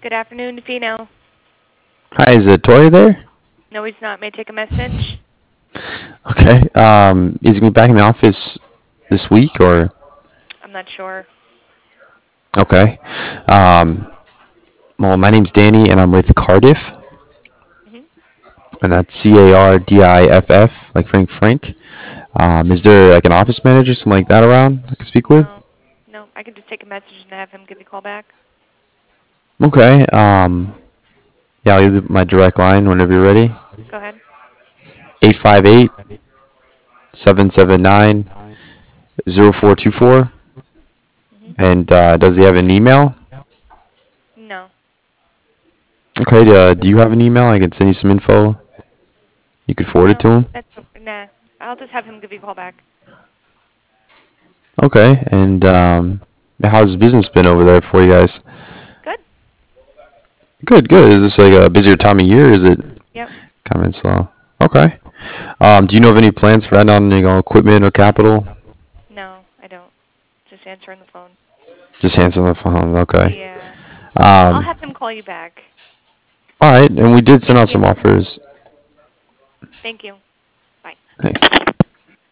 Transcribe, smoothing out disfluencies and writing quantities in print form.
Good afternoon, Fino. Hi, is Tori there? No, he's not. May I take a message? Okay. Is he gonna be back in the office this week or? I'm not sure. Okay. Um, well, my name's Danny, and I'm with Cardiff, Hmm. and that's Cardiff, like Frank. Is there like an office manager, something like that around I can speak with? No, no. I can just take a message and have him give you a call back. Okay. Yeah, I'll leave my direct line whenever you're ready. Go ahead. 858-779-0424. Hmm. And does he have an email? No, Okay. Do you have an email? I can send you some info. You could forward it no. to him. Nah. I'll just have him give you a call back. Okay. And how's business been over there for you guys? Good. Good, good. Is this like a busier time of year? Is it Yep. kind of slow? Okay. Do you know of any plans for adding on, equipment or capital? No, I don't. Just answering the phone. Just answer the phone. Okay. Yeah. I'll Um, have him call you back. all right. And we did send Thank out you. some offers. Thank you. Bye. Thanks.